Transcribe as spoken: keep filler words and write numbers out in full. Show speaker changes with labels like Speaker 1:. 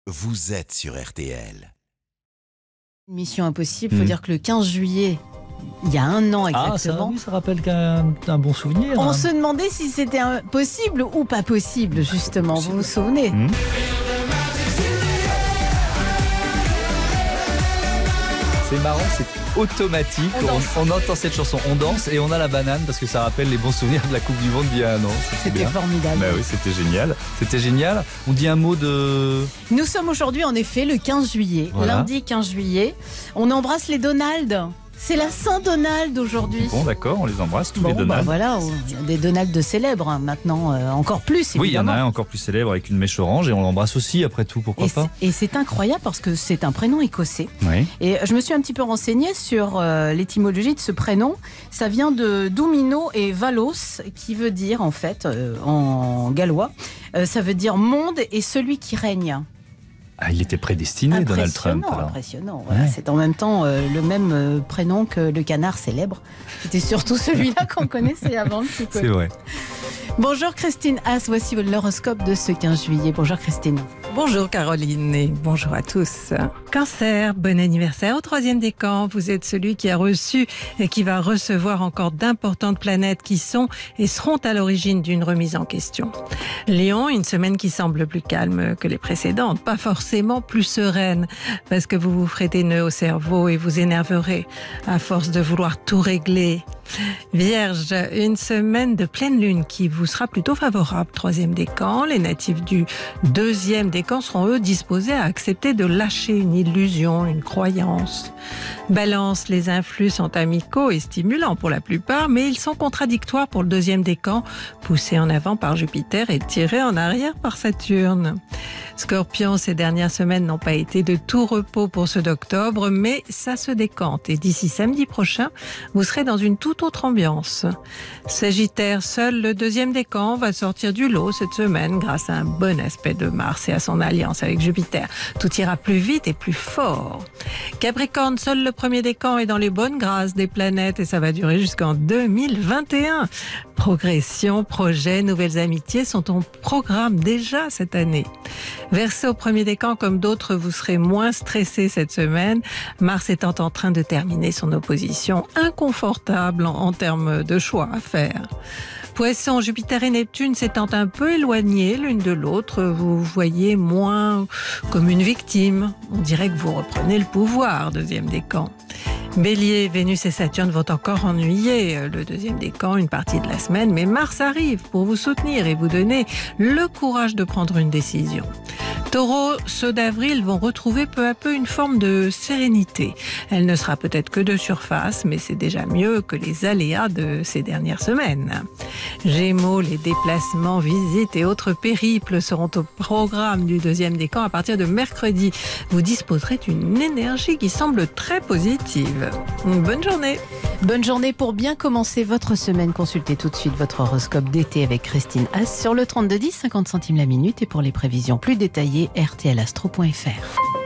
Speaker 1: vous êtes sur R T L.
Speaker 2: Mission impossible, il faut
Speaker 3: Mmh.
Speaker 2: dire que le quinze juillet, il y a un an
Speaker 3: Ah, ça,
Speaker 2: exactement,
Speaker 3: oui, ça rappelle qu'un un bon souvenir.
Speaker 2: on
Speaker 3: hein.
Speaker 2: se demandait si c'était un- possible ou pas possible, justement. Vous vous souvenez?
Speaker 3: Mmh. C'est marrant, c'est automatique.
Speaker 2: On danse.
Speaker 3: On, on entend cette chanson, on danse et on a la banane parce que ça rappelle les bons souvenirs de la Coupe du Monde d'il y a un an. Ça, c'est
Speaker 2: C'était
Speaker 3: bien.
Speaker 2: formidable.
Speaker 3: Bah oui, c'était génial. C'était génial. On dit un mot de.
Speaker 2: Nous sommes aujourd'hui en effet le quinze juillet,
Speaker 3: Voilà.
Speaker 2: lundi quinze juillet. On embrasse les Donald. C'est la Saint-Donald aujourd'hui.
Speaker 3: Bon, d'accord, on les embrasse tous
Speaker 2: Bon,
Speaker 3: les
Speaker 2: bah
Speaker 3: Donald.
Speaker 2: voilà, il y a des Donald de célèbres hein, maintenant, euh, encore plus évidemment.
Speaker 3: Oui, il y en a un encore plus célèbre avec une mèche orange et on l'embrasse aussi après tout, pourquoi
Speaker 2: Et
Speaker 3: pas.
Speaker 2: c'est- Et c'est incroyable parce que c'est un prénom écossais.
Speaker 3: Oui.
Speaker 2: Et je me suis un petit peu renseignée sur euh, l'étymologie de ce prénom. Ça vient de Doumino et Valos, qui veut dire en fait, euh, en gallois, euh, ça veut dire monde et celui qui règne.
Speaker 3: Ah, il était prédestiné, Donald Trump.
Speaker 2: Impressionnant,
Speaker 3: Alors.
Speaker 2: impressionnant. Voilà,
Speaker 3: Ouais.
Speaker 2: c'est en même temps euh, le même euh, prénom que le canard célèbre. C'était surtout celui-là qu'on connaissait avant un petit peu.
Speaker 3: C'est vrai.
Speaker 2: Bonjour Christine Haas, voici l'horoscope de ce quinze juillet. Bonjour Christine.
Speaker 4: Bonjour Caroline et bonjour à tous. Cancer, bon anniversaire au troisième décan. Vous êtes celui qui a reçu et qui va recevoir encore d'importantes planètes qui sont et seront à l'origine d'une remise en question. Lion, une semaine qui semble plus calme que les précédentes, pas forcément plus sereine parce que vous vous ferez des nœuds au cerveau et vous énerverez à force de vouloir tout régler. Vierge, une semaine de pleine lune qui vous sera plutôt favorable. Troisième décan, les natifs du deuxième décan seront eux disposés à accepter de lâcher une illusion, une croyance. Balance, les influx sont amicaux et stimulants pour la plupart, mais ils sont contradictoires pour le deuxième décan, poussés en avant par Jupiter et tirés en arrière par Saturne. Scorpion, ces dernières semaines n'ont pas été de tout repos pour ceux d'octobre, mais ça se décante et d'ici samedi prochain, vous serez dans une toute autre ambiance. Sagittaire, seul le deuxième décan va sortir du lot cette semaine grâce à un bon aspect de Mars et à son alliance avec Jupiter. Tout ira plus vite et plus fort. Capricorne, seul le premier décan est dans les bonnes grâces des planètes et ça va durer jusqu'en deux mille vingt et un. Progression, projets, nouvelles amitiés sont au programme déjà cette année. Verseau, premier décan, comme d'autres, vous serez moins stressé cette semaine. Mars étant en train de terminer son opposition inconfortable en, en termes de choix à faire. Poisson, Jupiter et Neptune s'étant un peu éloignés l'une de l'autre, vous voyez moins comme une victime. On dirait que vous reprenez le pouvoir, deuxième décan. Bélier, Vénus et Saturne vont encore ennuyer le deuxième décan une partie de la semaine, mais Mars arrive pour vous soutenir et vous donner le courage de prendre une décision. Taureau, ceux d'avril vont retrouver peu à peu une forme de sérénité. Elle ne sera peut-être que de surface, mais c'est déjà mieux que les aléas de ces dernières semaines. Gémeaux, les déplacements, visites et autres périples seront au programme du deuxième décan à partir de mercredi. Vous disposerez d'une énergie qui semble très positive. Bonne journée.
Speaker 2: Bonne journée pour bien commencer votre semaine. Consultez tout de suite votre horoscope d'été avec Christine Haas sur le trente-deux dix, cinquante centimes la minute et pour les prévisions plus détaillées, r t l astro point f r.